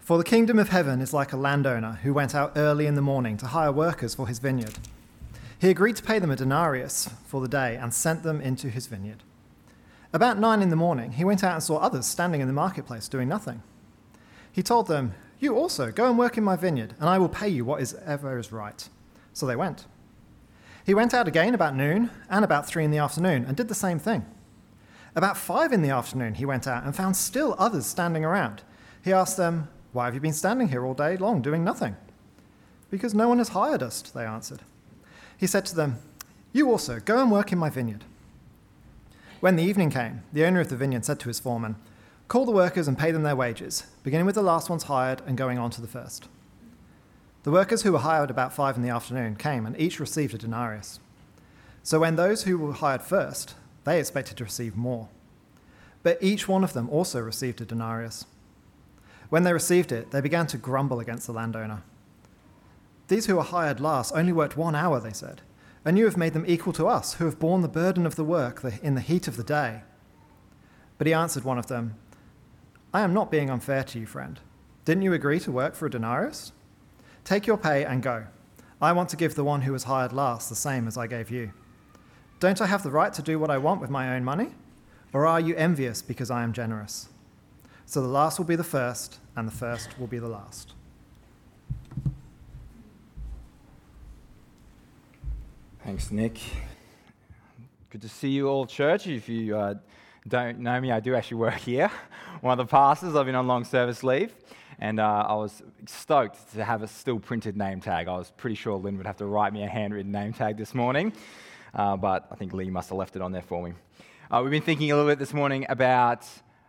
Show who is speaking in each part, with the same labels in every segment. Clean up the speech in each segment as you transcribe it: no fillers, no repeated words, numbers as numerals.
Speaker 1: For the kingdom of heaven is like a landowner who went out early in the morning to hire workers for his vineyard. He agreed to pay them a denarius for the day and sent them into his vineyard. About 9 in the morning, he went out and saw others standing in the marketplace doing nothing. He told them, "You also go and work in my vineyard, and I will pay you whatever is right." So they went. He went out again about noon and about 3 in the afternoon and did the same thing. About 5 in the afternoon, he went out and found still others standing around. He asked them, "Why have you been standing here all day long doing nothing?" "Because no one has hired us," they answered. He said to them, "You also go and work in my vineyard." When the evening came, the owner of the vineyard said to his foreman, "Call the workers and pay them their wages, beginning with the last ones hired and going on to the first." The workers who were hired about 5 in the afternoon came and each received a denarius. So when those who were hired first, they expected to receive more. But each one of them also received a denarius. When they received it, they began to grumble against the landowner. "These who were hired last only worked 1 hour," they said, "and you have made them equal to us, who have borne the burden of the work in the heat of the day." But he answered one of them, "I am not being unfair to you, friend. Didn't you agree to work for a denarius? Take your pay and go. I want to give the one who was hired last the same as I gave you. Don't I have the right to do what I want with my own money? Or are you envious because I am generous?" So the last will be the first, and the first will be the last.
Speaker 2: Thanks, Nick. Good to see you all, church. If you don't know me, I do actually work here. One of the pastors. I've been on long service leave, and I was stoked to have a still printed name tag. I was pretty sure Lynn would have to write me a handwritten name tag this morning, but I think Lee must have left it on there for me. We've been thinking a little bit this morning about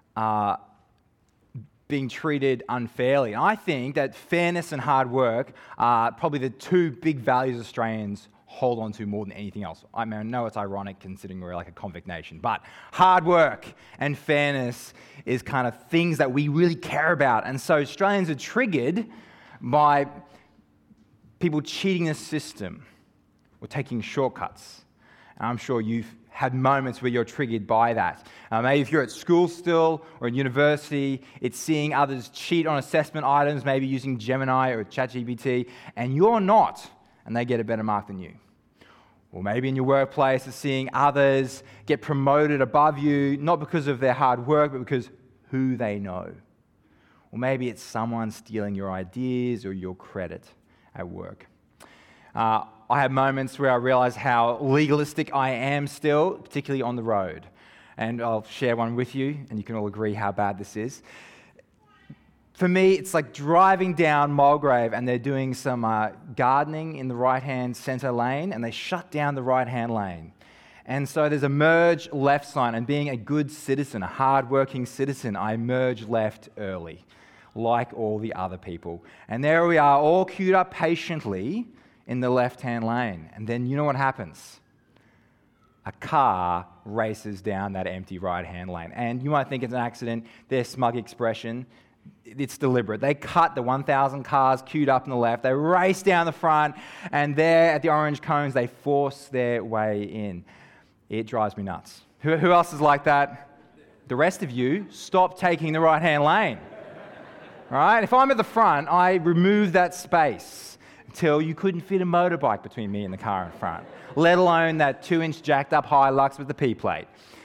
Speaker 2: being treated unfairly. And I think that fairness and hard work are probably the two big values Australians hold on to more than anything else. I mean, I know it's ironic considering we're like a convict nation, but hard work and fairness is kind of things that we really care about. And so Australians are triggered by people cheating the system or taking shortcuts. And I'm sure you've had moments where you're triggered by that. Maybe if you're at school still or in university, it's seeing others cheat on assessment items, maybe using Gemini or ChatGPT, and you're not, and they get a better mark than you. Or maybe in your workplace, it's seeing others get promoted above you, not because of their hard work, but because who they know. Or maybe it's someone stealing your ideas or your credit at work. I have moments where I realize how legalistic I am still, particularly on the road. And I'll share one with you, and you can all agree how bad this is. For me, it's like driving down Mulgrave, and they're doing some gardening in the right-hand centre lane, and they shut down the right-hand lane. And so there's a merge left sign, and being a good citizen, a hard-working citizen, I merge left early, like all the other people. And there we are, all queued up patiently in the left-hand lane. And then you know what happens? A car races down that empty right-hand lane. And you might think it's an accident. Their smug expression, it's deliberate. They cut the 1,000 cars queued up on the left. They race down the front, and there at the orange cones, they force their way in. It drives me nuts. Who else is like that? The rest of you, stop taking the right-hand lane. All right? If I'm at the front, I remove that space until you couldn't fit a motorbike between me and the car in front, let alone that 2-inch jacked-up Hilux with the P plate.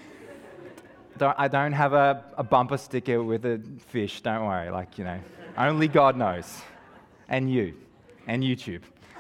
Speaker 2: I don't have a bumper sticker with a fish, don't worry. Only God knows. And you. And YouTube.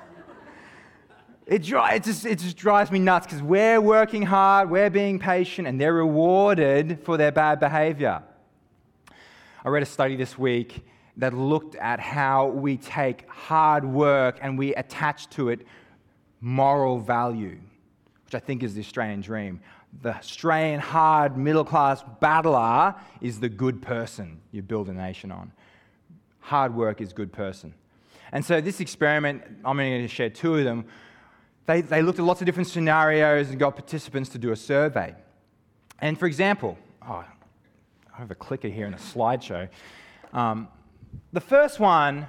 Speaker 2: It just drives me nuts because we're working hard, we're being patient, and they're rewarded for their bad behavior. I read a study this week that looked at how we take hard work and we attach to it moral value, which I think is the Australian dream. The Australian hard middle-class battler is the good person you build a nation on. Hard work is good person. And so this experiment, I'm going to share 2 of them. They looked at lots of different scenarios and got participants to do a survey. And for example, I have a clicker here in a slideshow. The first one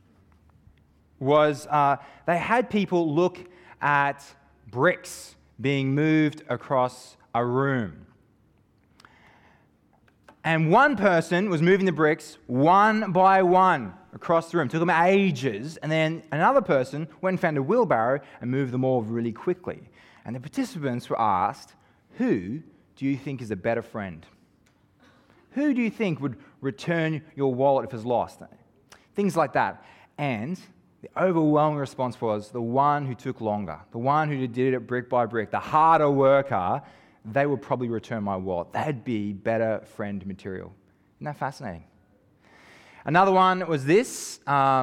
Speaker 2: was they had people look at bricks being moved across a room. And one person was moving the bricks one by one across the room. It took them ages. And then another person went and found a wheelbarrow and moved them all really quickly. And the participants were asked, who do you think is a better friend? Who do you think would return your wallet if it's lost? Things like that. And the overwhelming response was the one who took longer, the one who did it brick by brick, the harder worker, they would probably return my wallet. They'd be better friend material. Isn't that fascinating? Another one was this.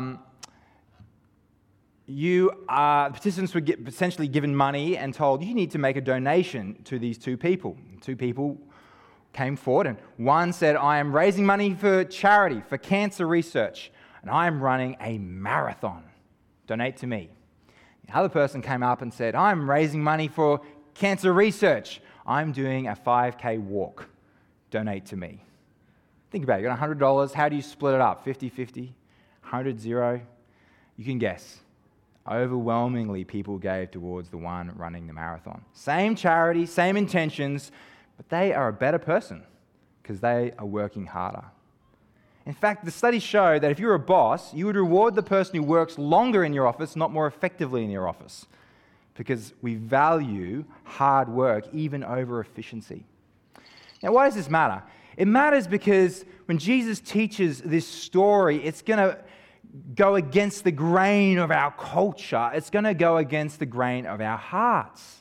Speaker 2: Participants were essentially given money and told, you need to make a donation to these two people. Two people came forward, and one said, I am raising money for charity, for cancer research, and I am running a marathon. Donate to me. The other person came up and said, I'm raising money for cancer research. I'm doing a 5K walk. Donate to me. Think about it. You got $100. How do you split it up? 50-50? 100-0? You can guess. Overwhelmingly, people gave towards the one running the marathon. Same charity, same intentions, but they are a better person because they are working harder. In fact, the studies show that if you're a boss, you would reward the person who works longer in your office, not more effectively in your office, because we value hard work even over efficiency. Now, why does this matter? It matters because when Jesus teaches this story, it's going to go against the grain of our culture. It's going to go against the grain of our hearts.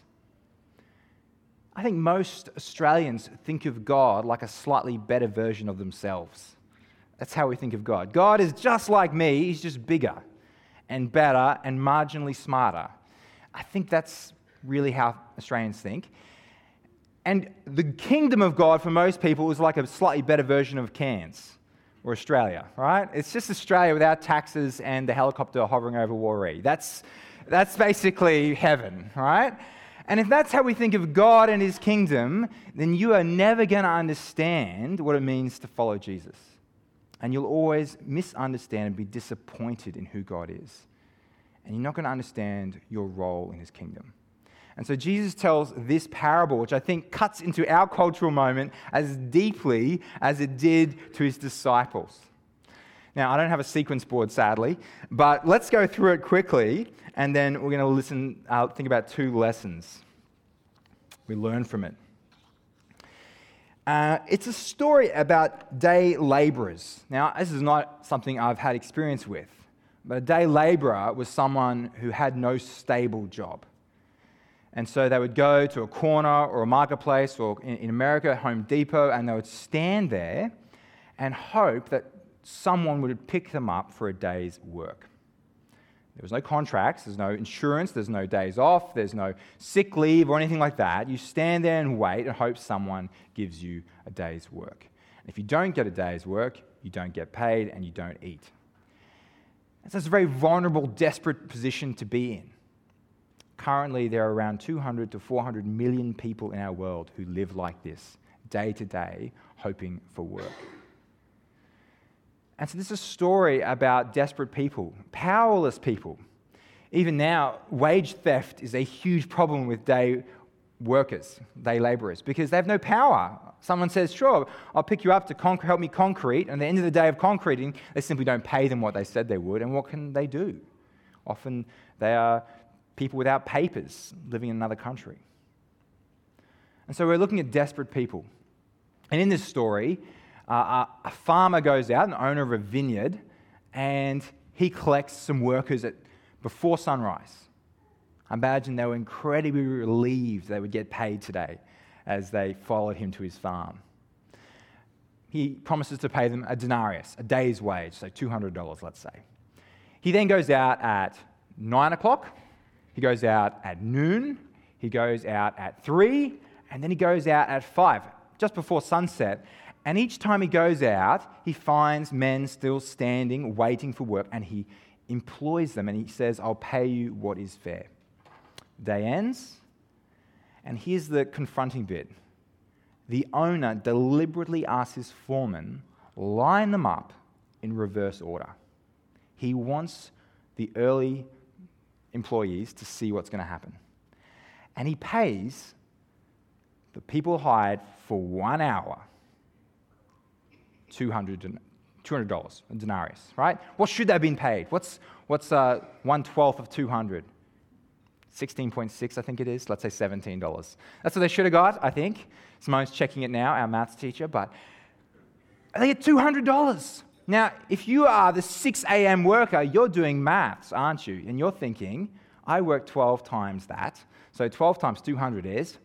Speaker 2: I think most Australians think of God like a slightly better version of themselves. That's how we think of God. God is just like me. He's just bigger and better and marginally smarter. I think that's really how Australians think. And the kingdom of God for most people is like a slightly better version of Cairns or Australia, right? It's just Australia without taxes and the helicopter hovering over Warree. That's basically heaven, right? And if that's how we think of God and his kingdom, then you are never going to understand what it means to follow Jesus. And you'll always misunderstand and be disappointed in who God is. And you're not going to understand your role in his kingdom. And so Jesus tells this parable, which I think cuts into our cultural moment as deeply as it did to his disciples. Now, I don't have a sequence board, sadly, but let's go through it quickly, and then we're going to think about two lessons we learn from it. It's a story about day labourers. Now, this is not something I've had experience with, but a day labourer was someone who had no stable job. And so they would go to a corner or a marketplace, or in America, Home Depot, and they would stand there and hope that someone would pick them up for a day's work. There was no contracts, there's no insurance, there's no days off, there's no sick leave or anything like that. You stand there and wait and hope someone gives you a day's work. And if you don't get a day's work, you don't get paid and you don't eat. And so it's a very vulnerable, desperate position to be in. Currently, there are around 200 to 400 million people in our world who live like this, day to day, hoping for work. And so this is a story about desperate people, powerless people. Even now, wage theft is a huge problem with day workers, day labourers, because they have no power. Someone says, sure, I'll pick you up to help me concrete, and at the end of the day of concreting, they simply don't pay them what they said they would, and what can they do? Often they are people without papers living in another country. And so we're looking at desperate people. And in this story, a farmer goes out, an owner of a vineyard, and he collects some workers before sunrise. I imagine they were incredibly relieved they would get paid today as they followed him to his farm. He promises to pay them a denarius, a day's wage, so $200, let's say. He then goes out at 9 o'clock, he goes out at noon, he goes out at 3, and then he goes out at 5, just before sunset. And each time he goes out, he finds men still standing, waiting for work, and he employs them, and he says, I'll pay you what is fair. Day ends, and here's the confronting bit. The owner deliberately asks his foreman, line them up in reverse order. He wants the early employees to see what's going to happen. And he pays the people hired for 1 hour $200, a denarius, right? What should they have been paid? What's 1/12 of 200? 16.6, I think it is. Let's say $17. That's what they should have got, I think. Simone's checking it now, our maths teacher, but they get $200. Now, if you are the 6 a.m. worker, you're doing maths, aren't you? And you're thinking, I work 12 times that. So 12 times 200 is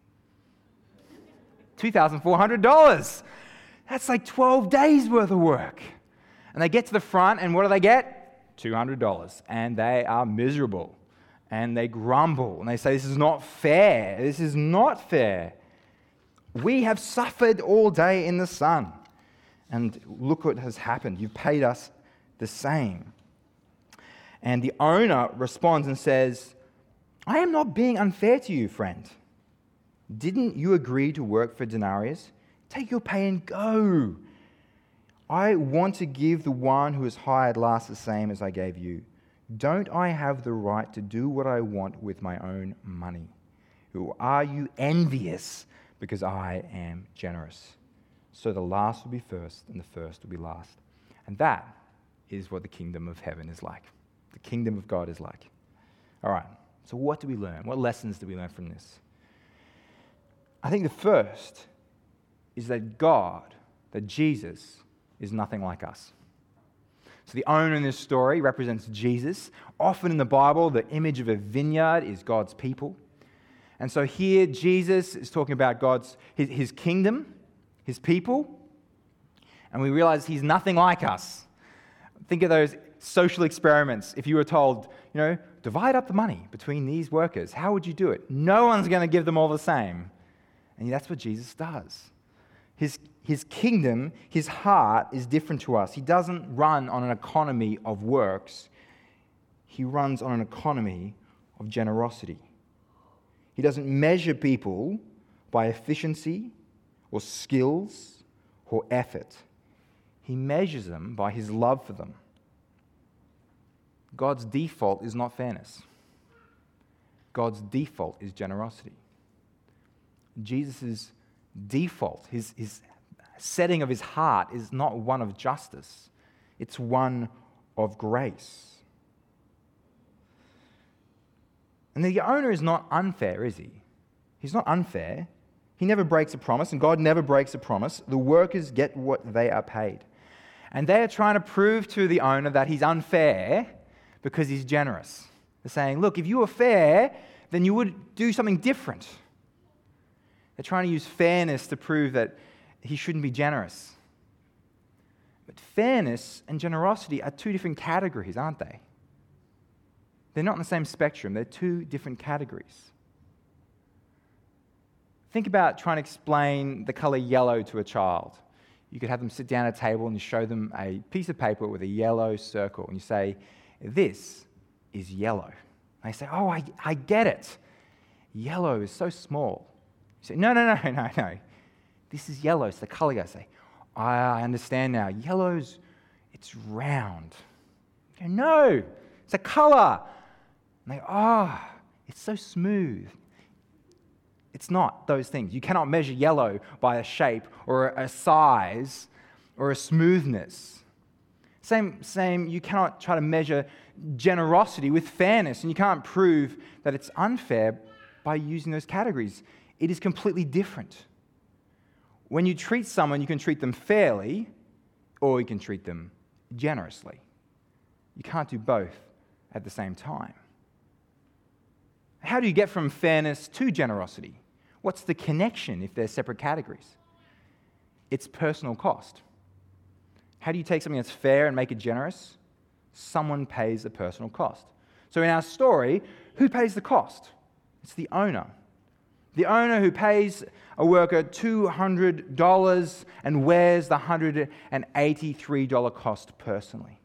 Speaker 2: $2,400. That's like 12 days worth of work. And they get to the front, and what do they get? $200. And they are miserable. And they grumble. And they say, this is not fair. This is not fair. We have suffered all day in the sun. And look what has happened. You've paid us the same. And the owner responds and says, I am not being unfair to you, friend. Didn't you agree to work for denarius? Take your pay and go. I want to give the one who is hired last the same as I gave you. Don't I have the right to do what I want with my own money? Or are you envious because I am generous? So the last will be first and the first will be last. And that is what the kingdom of heaven is like. The kingdom of God is like. All right, so what do we learn? What lessons do we learn from this? I think the first is that God, that Jesus, is nothing like us. So the owner in this story represents Jesus. Often in the Bible, the image of a vineyard is God's people. And so here, Jesus is talking about his kingdom, his people, and we realize he's nothing like us. Think of those social experiments. If you were told, divide up the money between these workers, how would you do it? No one's going to give them all the same. And that's what Jesus does. His kingdom, his heart is different to us. He doesn't run on an economy of works. He runs on an economy of generosity. He doesn't measure people by efficiency or skills or effort. He measures them by his love for them. God's default is not fairness. God's default is generosity. Jesus' default, his setting of his heart is not one of justice. It's one of grace. And the owner is not unfair, is he? He's not unfair. He never breaks a promise, and God never breaks a promise. The workers get what they are paid. And they are trying to prove to the owner that he's unfair because he's generous. They're saying, look, if you were fair, then you would do something different. They're trying to use fairness to prove that he shouldn't be generous. But fairness and generosity are two different categories, aren't they? They're not on the same spectrum. They're two different categories. Think about trying to explain the color yellow to a child. You could have them sit down at a table and you show them a piece of paper with a yellow circle, and you say, this is yellow. And they say, oh, I get it. Yellow is so small. You say, no. This is yellow. It's the color. I say, I understand now. Yellow's, it's round. You go, no, it's a color. And they go, it's so smooth. It's not those things. You cannot measure yellow by a shape or a size or a smoothness. Same, you cannot try to measure generosity with fairness, and you can't prove that it's unfair by using those categories. It is completely different. When you treat someone, you can treat them fairly or you can treat them generously. You can't do both at the same time. How do you get from fairness to generosity? What's the connection if they're separate categories? It's personal cost. How do you take something that's fair and make it generous? Someone pays the personal cost. So in our story, who pays the cost? It's the owner. The owner who pays a worker $200 and wears the $183 cost personally.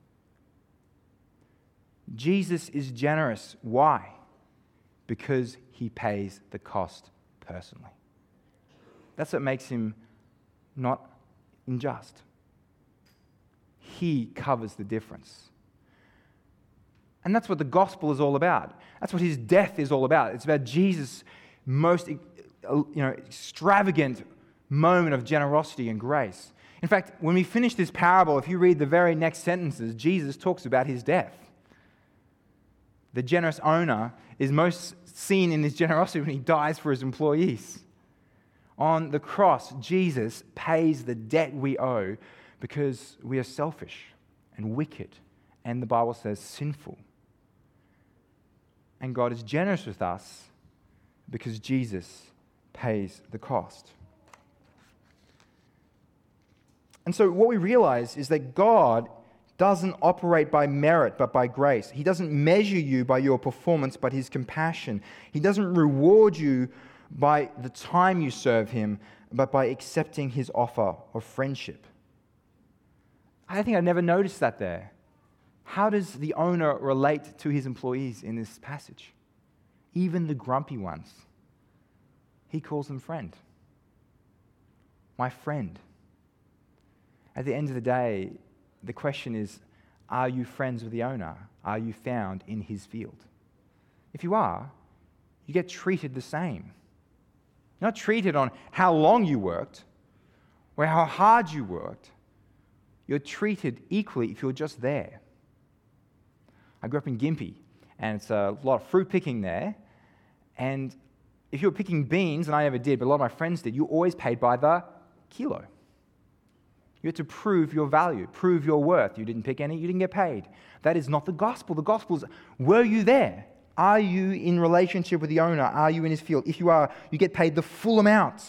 Speaker 2: Jesus is generous. Why? Because he pays the cost personally. That's what makes him not unjust. He covers the difference. And that's what the gospel is all about. That's what his death is all about. It's about Jesus' most extravagant moment of generosity and grace. In fact, when we finish this parable, if you read the very next sentences, Jesus talks about his death. The generous owner is most seen in his generosity when he dies for his employees. On the cross, Jesus pays the debt we owe because we are selfish and wicked, and the Bible says sinful. And God is generous with us because Jesus pays the cost. And so what we realize is that God doesn't operate by merit, but by grace. He doesn't measure you by your performance, but his compassion. He doesn't reward you by the time you serve him, but by accepting his offer of friendship. I think I never noticed that there. How does the owner relate to his employees in this passage? Even the grumpy ones. He calls them friend. My friend. At the end of the day, the question is, are you friends with the owner? Are you found in his field? If you are, you get treated the same. You're not treated on how long you worked or how hard you worked. You're treated equally if you're just there. I grew up in Gympie, and it's a lot of fruit picking there. And if you were picking beans, and I never did, but a lot of my friends did, you were always paid by the kilo. You had to prove your value, prove your worth. You didn't pick any, you didn't get paid. That is not the gospel. The gospel is, were you there? Are you in relationship with the owner? Are you in his field? If you are, you get paid the full amount.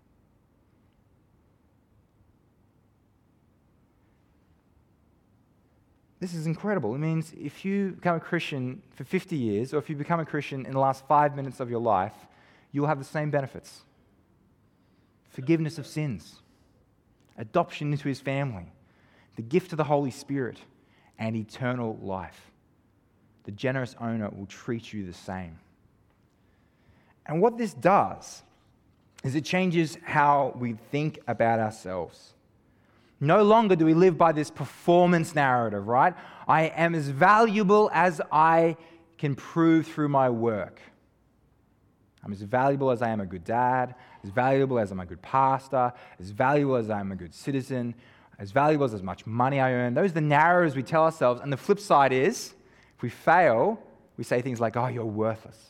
Speaker 2: This is incredible. It means if you become a Christian for 50 years, or if you become a Christian in the last 5 minutes of your life, you'll have the same benefits. Forgiveness of sins, adoption into his family, the gift of the Holy Spirit, and eternal life. The generous owner will treat you the same. And what this does is it changes how we think about ourselves. No longer do we live by this performance narrative, right? I am as valuable as I can prove through my work. I'm as valuable as I am a good dad, as valuable as I'm a good pastor, as valuable as I'm a good citizen, as valuable as much money I earn. Those are the narratives we tell ourselves. And the flip side is, if we fail, we say things like, oh, you're worthless.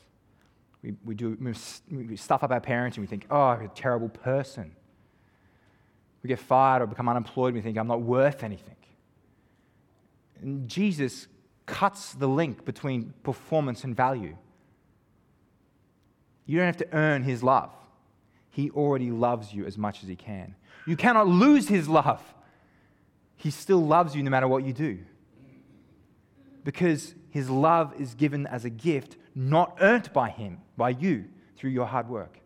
Speaker 2: We stuff up our parents and we think, oh, you're a terrible person. We get fired or become unemployed and we think, I'm not worth anything. And Jesus cuts the link between performance and value. You don't have to earn his love. He already loves you as much as he can. You cannot lose his love. He still loves you no matter what you do. Because his love is given as a gift, not earned by him, by you, through your hard work.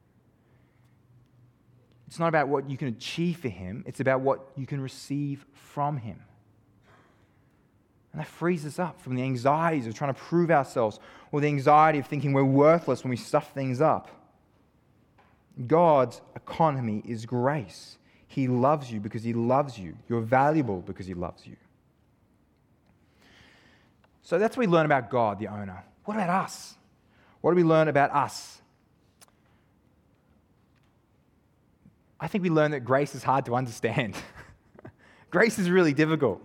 Speaker 2: It's not about what you can achieve for him. It's about what you can receive from him. And that frees us up from the anxieties of trying to prove ourselves or the anxiety of thinking we're worthless when we stuff things up. God's economy is grace. He loves you because he loves you. You're valuable because he loves you. So that's what we learn about God, the owner. What about us? What do we learn about us? I think we learn that grace is hard to understand. Grace is really difficult.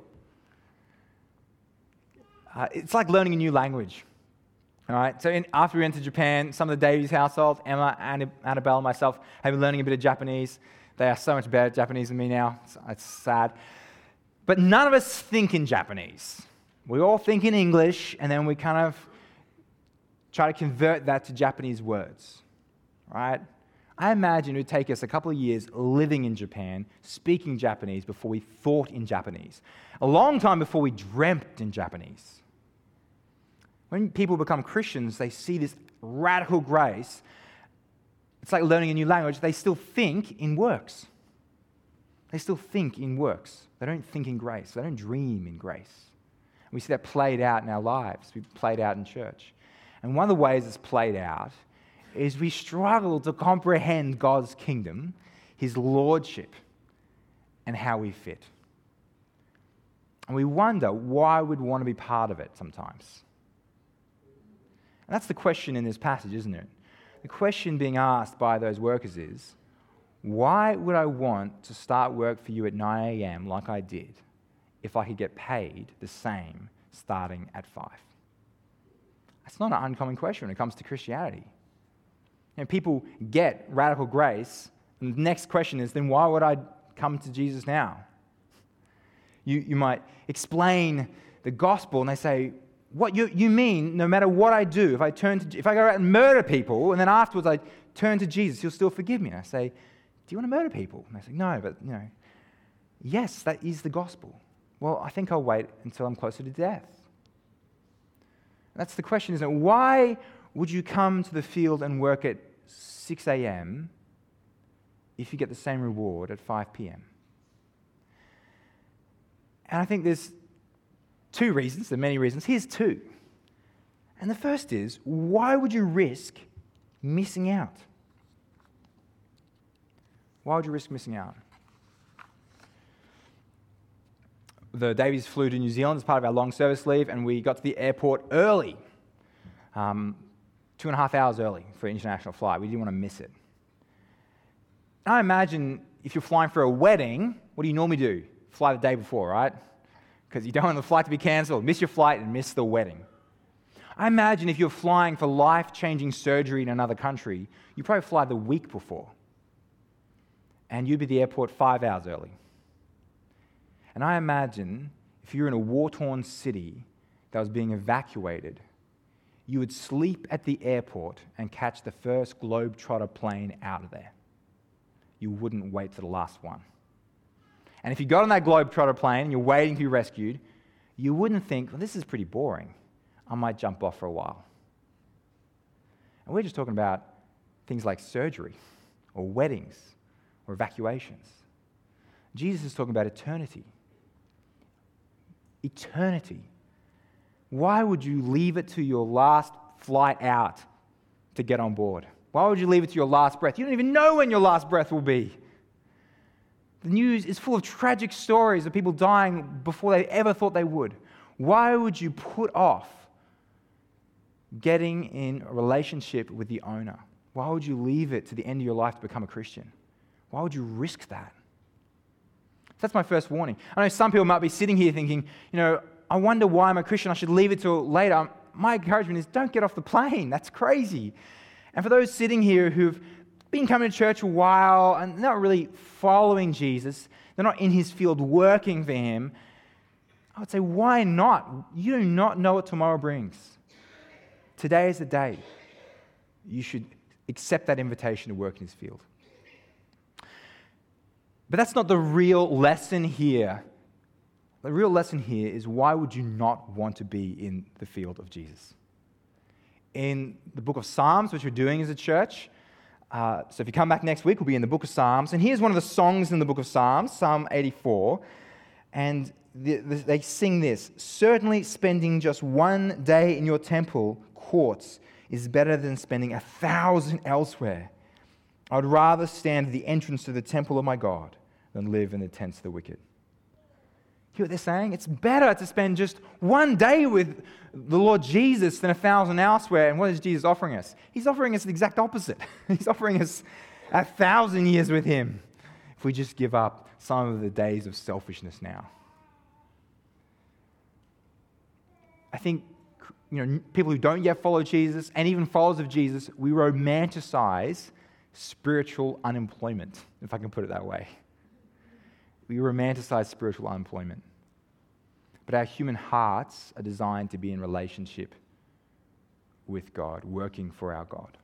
Speaker 2: It's like learning a new language. All right. So after we went to Japan, some of the Davies household, Emma, Annabelle, and myself, have been learning a bit of Japanese. They are so much better at Japanese than me now. It's sad. But none of us think in Japanese. We all think in English, and then we kind of try to convert that to Japanese words. Right? I imagine it would take us a couple of years living in Japan, speaking Japanese before we thought in Japanese. A long time before we dreamt in Japanese. When people become Christians, they see this radical grace. It's like learning a new language. They still think in works. They still think in works. They don't think in grace. They don't dream in grace. And we see that played out in our lives. We played out in church. And one of the ways it's played out is we struggle to comprehend God's kingdom, his lordship, and how we fit. And we wonder why we'd want to be part of it sometimes. And that's the question in this passage, isn't it? The question being asked by those workers is, why would I want to start work for you at 9 a.m. like I did if I could get paid the same starting at 5? That's not an uncommon question when it comes to Christianity. And people get radical grace, and the next question is, then why would I come to Jesus now? You might explain the gospel, and they say, what you mean, no matter what I do, if I go out and murder people, and then afterwards I turn to Jesus, he'll still forgive me. And I say, do you want to murder people? And they say, no, but yes, that is the gospel. Well, I think I'll wait until I'm closer to death. That's the question, isn't it? Why would you come to the field and work at 6 a.m. if you get the same reward at 5 p.m.? And I think there's two reasons, there are many reasons. Here's two. And the first is, why would you risk missing out? Why would you risk missing out? The Davies flew to New Zealand as part of our long service leave, and we got to the airport early, 2.5 hours early for an international flight. We didn't want to miss it. I imagine if you're flying for a wedding, what do you normally do? Fly the day before, right? Because you don't want the flight to be cancelled, miss your flight and miss the wedding. I imagine if you're flying for life-changing surgery in another country, you probably fly the week before. And you'd be at the airport 5 hours early. And I imagine if you're in a war-torn city that was being evacuated, you would sleep at the airport and catch the first Globetrotter plane out of there. You wouldn't wait for the last one. And if you got on that Globetrotter plane and you're waiting to be rescued, you wouldn't think, well, this is pretty boring. I might jump off for a while. And we're just talking about things like surgery or weddings or evacuations. Jesus is talking about eternity. Eternity. Why would you leave it to your last flight out to get on board? Why would you leave it to your last breath? You don't even know when your last breath will be. The news is full of tragic stories of people dying before they ever thought they would. Why would you put off getting in a relationship with the owner? Why would you leave it to the end of your life to become a Christian? Why would you risk that? That's my first warning. I know some people might be sitting here thinking, I wonder why I'm a Christian. I should leave it till later. My encouragement is don't get off the plane. That's crazy. And for those sitting here who've been coming to church a while and not really following Jesus, they're not in his field working for him, I would say, why not? You do not know what tomorrow brings. Today is the day. You should accept that invitation to work in his field. But that's not the real lesson here. The real lesson here is, why would you not want to be in the field of Jesus? In the book of Psalms, which we're doing as a church, so if you come back next week, we'll be in the book of Psalms. And here's one of the songs in the book of Psalms, Psalm 84. And they sing this: certainly spending just one day in your temple courts is better than spending 1,000 elsewhere. I would rather stand at the entrance to the temple of my God than live in the tents of the wicked. Hear what they're saying? It's better to spend just one day with the Lord Jesus than 1,000 elsewhere. And what is Jesus offering us? He's offering us the exact opposite. He's offering us 1,000 years with him if we just give up some of the days of selfishness now. I think people who don't yet follow Jesus, and even followers of Jesus, we romanticize spiritual unemployment, if I can put it that way. We romanticize spiritual unemployment. But our human hearts are designed to be in relationship with God, working for our God.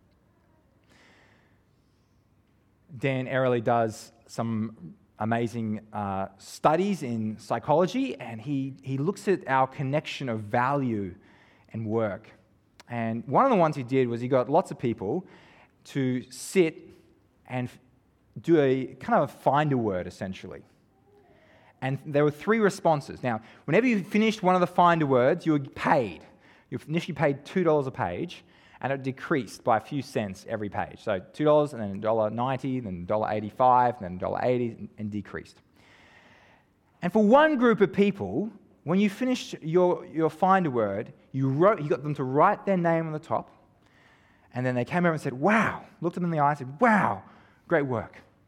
Speaker 2: Dan Ariely does some amazing studies in psychology, and he looks at our connection of value and work. And one of the ones he did was he got lots of people to sit and do a kind of a find a word, essentially. And there were 3 responses. Now, whenever you finished one of the find a words, you were paid. You initially paid $2 a page, and it decreased by a few cents every page. So $2, and then $1.90, then $1.85, then $1.80, and decreased. And for one group of people, when you finished your find a word, you got them to write their name on the top, and then they came over and said, wow, looked them in the eye and said, wow, great work.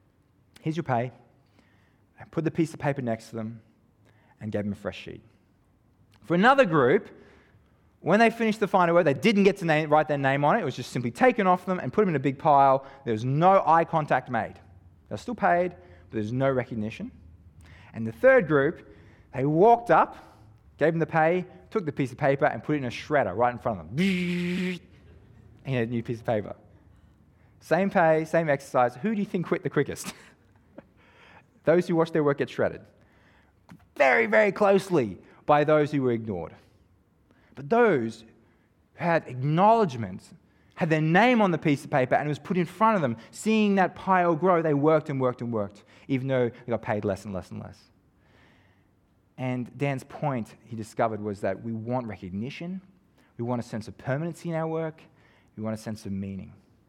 Speaker 2: here's your pay. I put the piece of paper next to them and gave them a fresh sheet. For another group, when they finished the final work, they didn't get to write their name on it. It was just simply taken off them and put them in a big pile. There was no eye contact made. They're still paid, but there's no recognition. And the third group, they walked up, gave them the pay, took the piece of paper and put it in a shredder right in front of them. And a new piece of paper. Same pay, same exercise. Who do you think quit the quickest? Those who watched their work get shredded. Very, very closely by those who were ignored. But those who had acknowledgement, had their name on the piece of paper and it was put in front of them, seeing that pile grow, they worked and worked and worked, even though they got paid less and less and less. And Dan's point, he discovered, was that we want recognition, we want a sense of permanency in our work, we want a sense of meaning.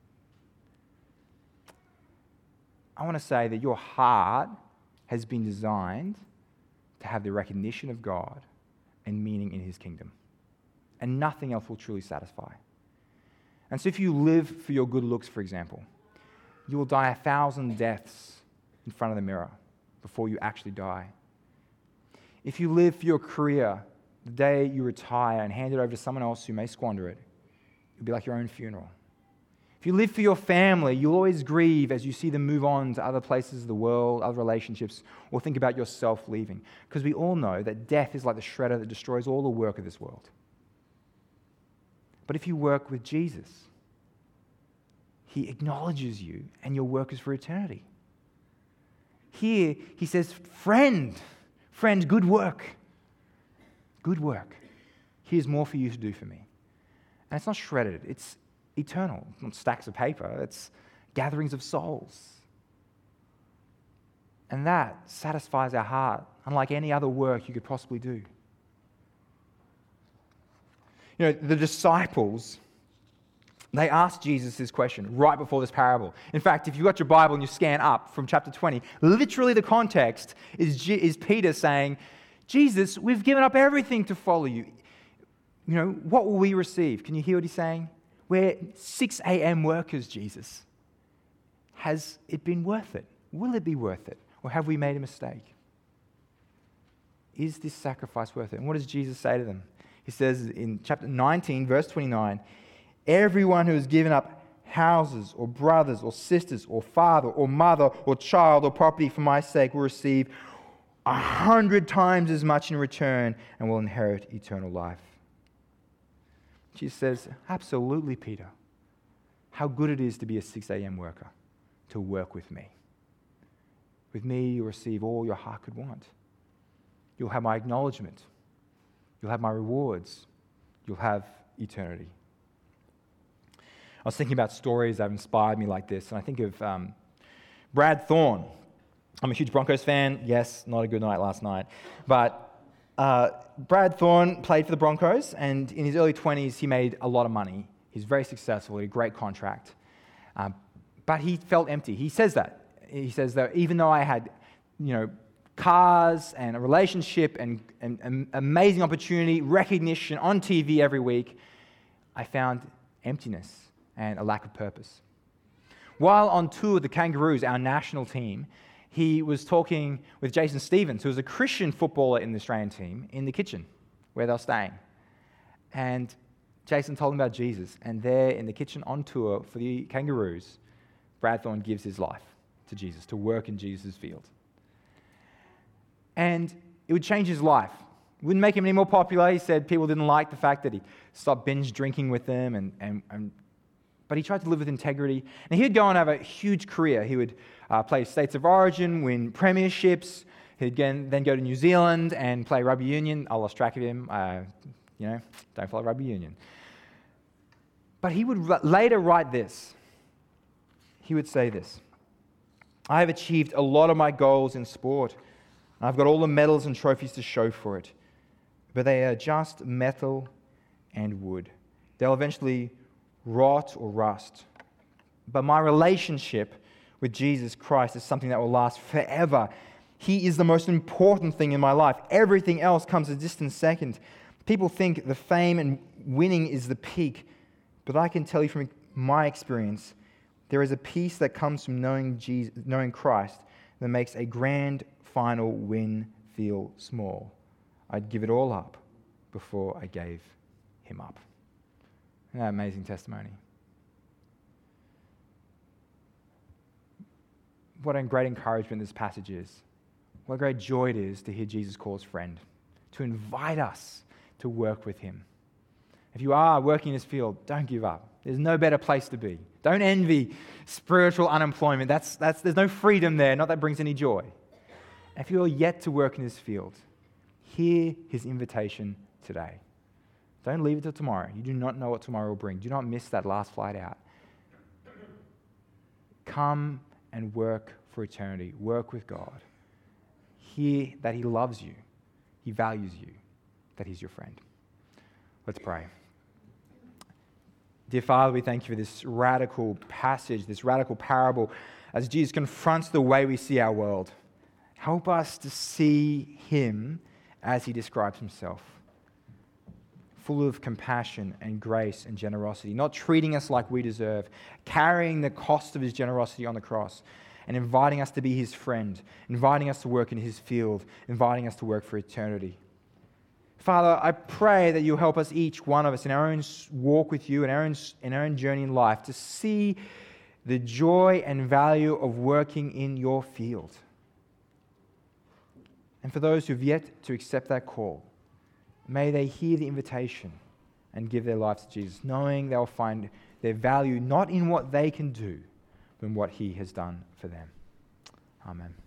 Speaker 2: I want to say that your heart has been designed to have the recognition of God and meaning in His kingdom. And nothing else will truly satisfy. And so if you live for your good looks, for example, you will die 1,000 deaths in front of the mirror before you actually die. If you live for your career, the day you retire and hand it over to someone else who may squander it, it'll be like your own funeral. If you live for your family, you'll always grieve as you see them move on to other places of the world, other relationships, or think about yourself leaving. Because we all know that death is like the shredder that destroys all the work of this world. But if you work with Jesus, He acknowledges you and your work is for eternity. Here, He says, friend, good work. Good work. Here's more for you to do for me. And it's not shredded, it's eternal. It's not stacks of paper, it's gatherings of souls. And that satisfies our heart, unlike any other work you could possibly do. You know, the disciples, they asked Jesus this question right before this parable. In fact, if you've got your Bible and you scan up from chapter 20, literally the context is Peter saying, Jesus, we've given up everything to follow you. You know, what will we receive? Can you hear what he's saying? We're 6 a.m. workers, Jesus. Has it been worth it? Will it be worth it? Or have we made a mistake? Is this sacrifice worth it? And what does Jesus say to them? He says in chapter 19, verse 29, everyone who has given up houses or brothers or sisters or father or mother or child or property for my sake will receive 100 times as much in return and will inherit eternal life. Jesus says, absolutely, Peter. How good it is to be a 6 a.m. worker, to work with me. With me, you'll receive all your heart could want. You'll have my acknowledgement. You'll have my rewards. You'll have eternity. I was thinking about stories that have inspired me like this, and I think of Brad Thorne. I'm a huge Broncos fan. Yes, not a good night last night. But Brad Thorne played for the Broncos, and in his early 20s, he made a lot of money. He's very successful. He had a great contract. But he felt empty. He says that. He says that even though I had, cars and a relationship and amazing opportunity, recognition on TV every week, I found emptiness and a lack of purpose. While on tour with the Kangaroos, our national team, he was talking with Jason Stevens, who was a Christian footballer in the Australian team, in the kitchen where they were staying. And Jason told him about Jesus, and there in the kitchen on tour for the Kangaroos, Brad Thorne gives his life to Jesus, to work in Jesus' field. And it would change his life. It wouldn't make him any more popular. He said people didn't like the fact that he stopped binge drinking with them, but he tried to live with integrity. And he'd go on and have a huge career. He would play States of Origin, win premierships. He'd then go to New Zealand and play rugby union. I lost track of him. Don't follow rugby union. But he would later write this. He would say this: I have achieved a lot of my goals in sport. I've got all the medals and trophies to show for it. But they are just metal and wood. They'll eventually rot or rust. But my relationship with Jesus Christ is something that will last forever. He is the most important thing in my life. Everything else comes a distant second. People think the fame and winning is the peak. But I can tell you from my experience, there is a peace that comes from knowing Jesus, knowing Christ, that makes a grand final win feel small. I'd give it all up before I gave him up. Isn't that amazing testimony? What a great encouragement this passage is. What a great joy it is to hear Jesus call us friend, to invite us to work with him. If you are working in this field, don't give up. There's no better place to be. Don't envy spiritual unemployment. There's no freedom there, not that brings any joy. If you are yet to work in this field, hear his invitation today. Don't leave it till tomorrow. You do not know what tomorrow will bring. Do not miss that last flight out. Come and work for eternity. Work with God. Hear that he loves you. He values you. That he's your friend. Let's pray. Dear Father, we thank you for this radical passage, this radical parable, as Jesus confronts the way we see our world. Help us to see him as he describes himself, full of compassion and grace and generosity, not treating us like we deserve, carrying the cost of his generosity on the cross, and inviting us to be his friend, inviting us to work in his field, inviting us to work for eternity. Father, I pray that you'll help us, each one of us, in our own walk with you, in our own journey in life, to see the joy and value of working in your field. And for those who've yet to accept that call, may they hear the invitation and give their lives to Jesus, knowing they'll find their value not in what they can do, but in what he has done for them. Amen.